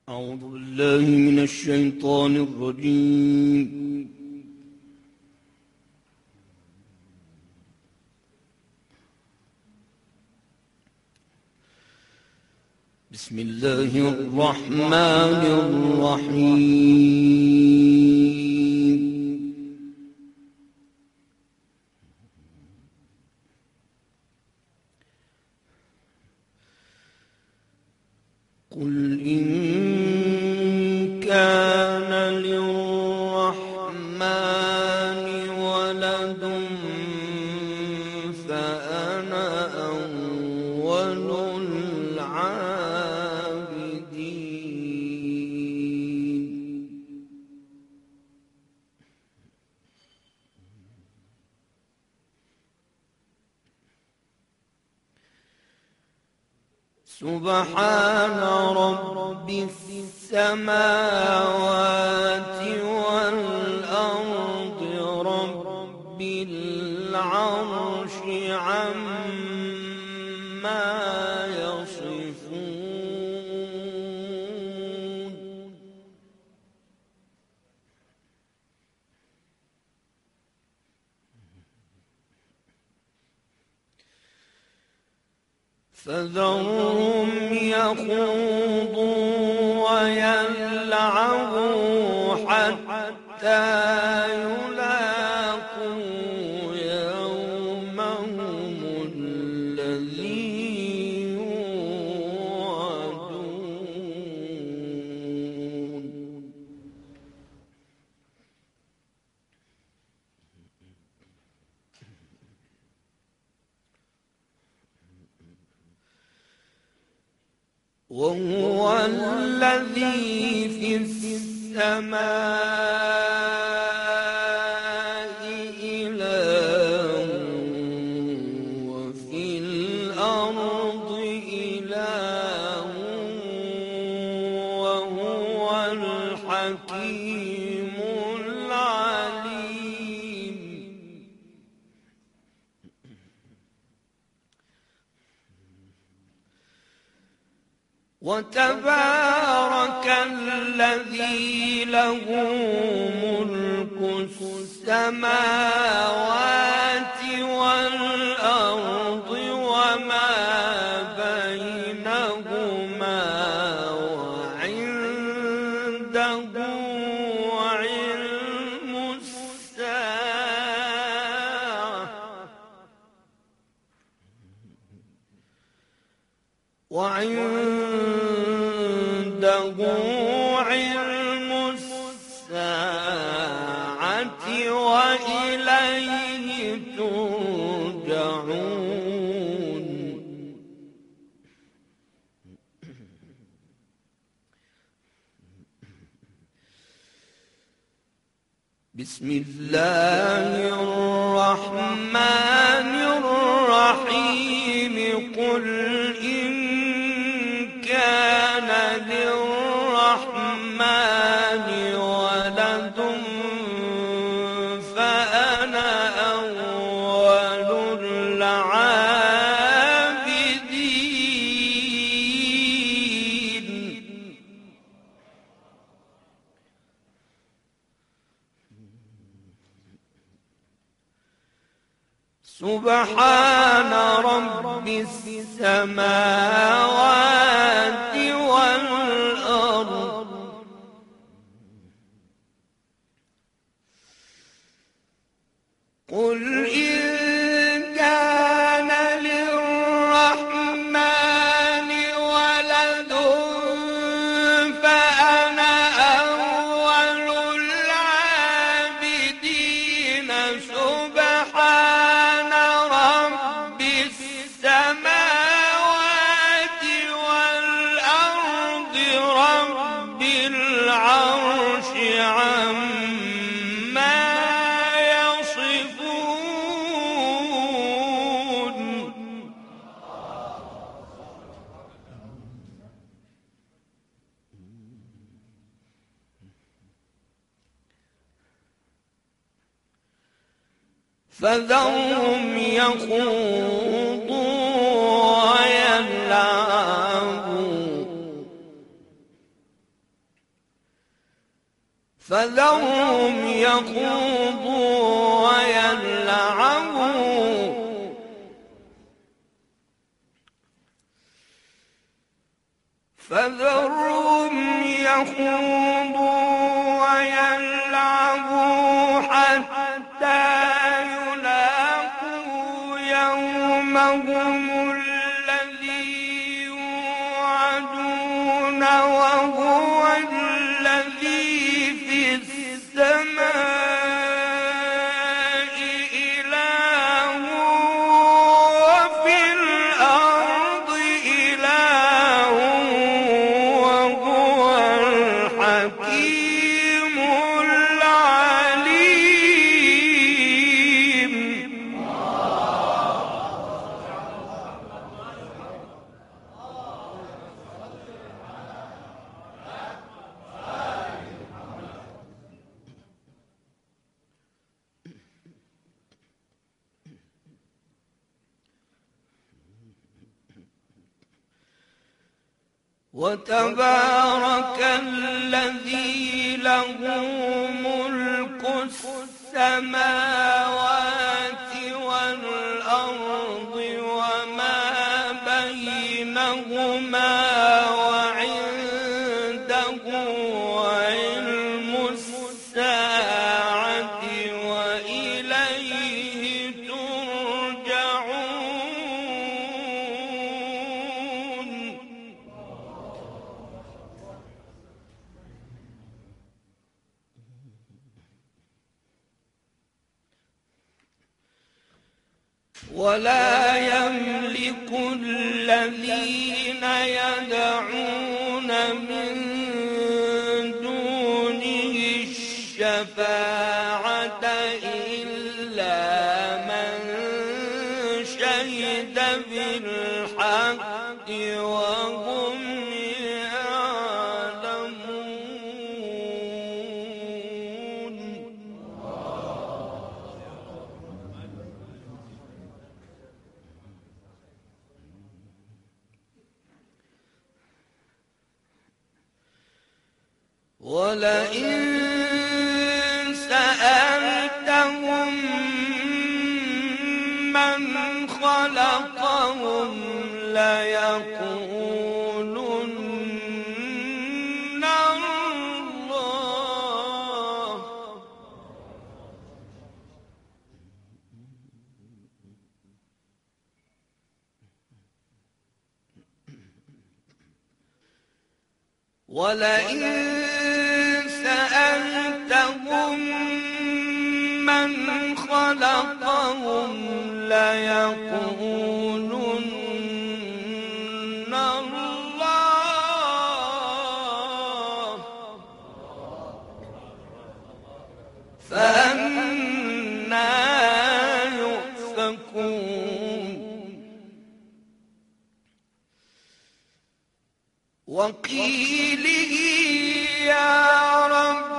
أعوذ بالله من الشيطان الرجيم. بسم الله الرحمن الرحيم. قل إن كان للرحمن ولد فأنا أول العابدين. سبحان رب السماوات والأرض رب العرش عما يصفون. فذرهم يخوضوا ويلعبوا حتى يلاقوا يومهم الذي يوعدون. وهو الذي في السماء إله وفي الأرض إله وهو الحكيم العليم. وتبارك الذي له ملك السماوات والأرض وما بينهما وعنده علم الساعة وعنده علم الساعة وإليه ترجعون. بسم الله الرحمن الرحيم. قل إن كان للرحمن ولد فأنا أول العابدين. سبحان رب السماوات والأرض قل إن كان للرحمن ولد فأنا أول العابدين. سبحان رب السماوات والأرض رب العرش عما يصفون. فذرهم يخوضوا ويلعبوا فذرهم يخوضوا ويلعبوا حتى يلاقوا يومهم الذي يوعدون وهو الذي في السماء إله وفي الأرض إله وهو الحكيم العليم. وتبارك الذي له ملك السماوات والأرض وما بينهما وعنده علم الساعة وإليه ترجعون. ولا يملك الذين يدعون من دونه الشفاعة إلا من شهد بالحق وهم يعلمون. ولئن سألتهم من خلقهم ليقولن الله. ولئن سألتهم من خلقهم ليقولن الله. فأنى يؤفكون. وقيله يا رب